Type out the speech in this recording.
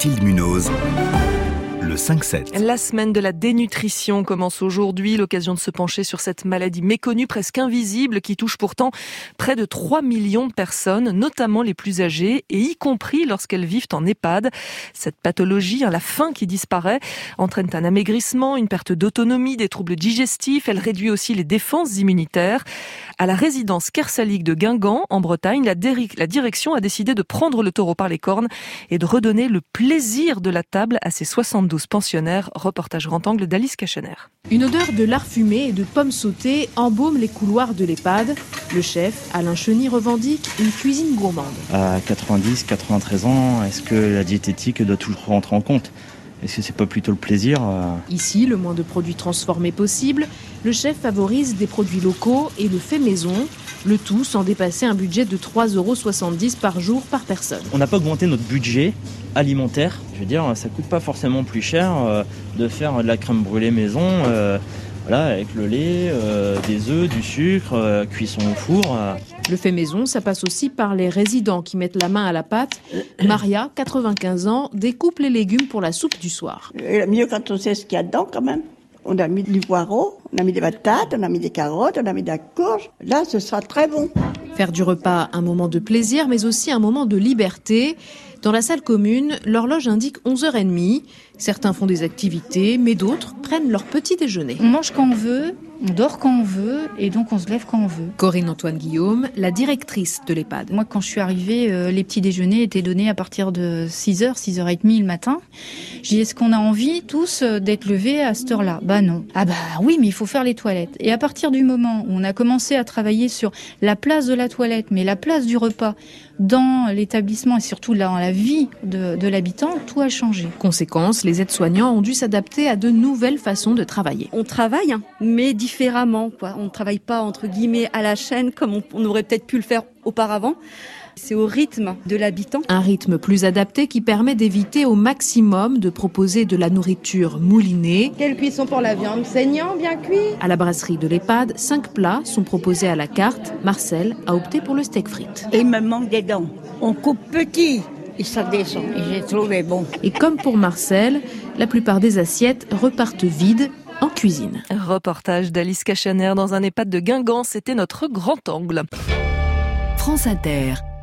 Mathilde Munoz. Le 5-7. La semaine de la dénutrition commence aujourd'hui, l'occasion de se pencher sur cette maladie méconnue, presque invisible, qui touche pourtant près de 3 millions de personnes, notamment les plus âgées, et y compris lorsqu'elles vivent en EHPAD. Cette pathologie, la faim qui disparaît, entraîne un amaigrissement, une perte d'autonomie, des troubles digestifs. Elle réduit aussi les défenses immunitaires. À la résidence Kersalique de Guingamp, en Bretagne, la direction a décidé de prendre le taureau par les cornes et de redonner le plaisir de la table à ses 72 pensionnaires. Reportage grand angle d'Alice Cachener. Une odeur de lard fumé et de pommes sautées embaume les couloirs de l'EHPAD. Le chef, Alain Cheny, revendique une cuisine gourmande. À 90-93 ans, est-ce que la diététique doit toujours rentrer en compte ? Est-ce que c'est pas plutôt le plaisir ? Ici, le moins de produits transformés possible. Le chef favorise des produits locaux et le fait maison. Le tout sans dépasser un budget de 3,70 € par jour par personne. On n'a pas augmenté notre budget alimentaire. Je veux dire, ça coûte pas forcément plus cher de faire de la crème brûlée maison, avec le lait, des œufs, du sucre, cuisson au four. Le fait maison, ça passe aussi par les résidents qui mettent la main à la pâte. Maria, 95 ans, découpe les légumes pour la soupe du soir. Mieux quand on sait ce qu'il y a dedans quand même. On a mis du poireau, on a mis des patates, on a mis des carottes, on a mis de la courge. Là, ce sera très bon. Faire du repas un moment de plaisir, mais aussi un moment de liberté. Dans la salle commune, l'horloge indique 11h30. Certains font des activités, mais d'autres prennent leur petit déjeuner. On mange quand on veut, on dort quand on veut, et donc on se lève quand on veut. Corinne Antoine Guillaume, la directrice de l'EHPAD. Moi, quand je suis arrivée, les petits déjeuners étaient donnés à partir de 6h, 6h30 le matin. Je dis, est-ce qu'on a envie tous d'être levés à cette heure-là ? Bah non. Ah bah oui, mais il faut faire les toilettes. Et à partir du moment où on a commencé à travailler sur la place de la toilette, mais la place du repas dans l'établissement et surtout dans la vie de l'habitant, tout a changé. Conséquence, les aides-soignants ont dû s'adapter à de nouvelles façons de travailler. On travaille, mais différemment, quoi. On ne travaille pas, entre guillemets, à la chaîne comme on aurait peut-être pu le faire auparavant. C'est au rythme de l'habitant. Un rythme plus adapté qui permet d'éviter au maximum de proposer de la nourriture moulinée. Quelle cuisson pour la viande, saignant, bien cuit. À la brasserie de l'EHPAD, 5 plats sont proposés à la carte. Marcel a opté pour le steak frites. Il me manque des dents. On coupe petit et ça descend. Et j'ai trouvé bon. Et comme pour Marcel, la plupart des assiettes repartent vides en cuisine. Reportage d'Alice Cachener dans un EHPAD de Guingamp. C'était notre grand angle. France Inter.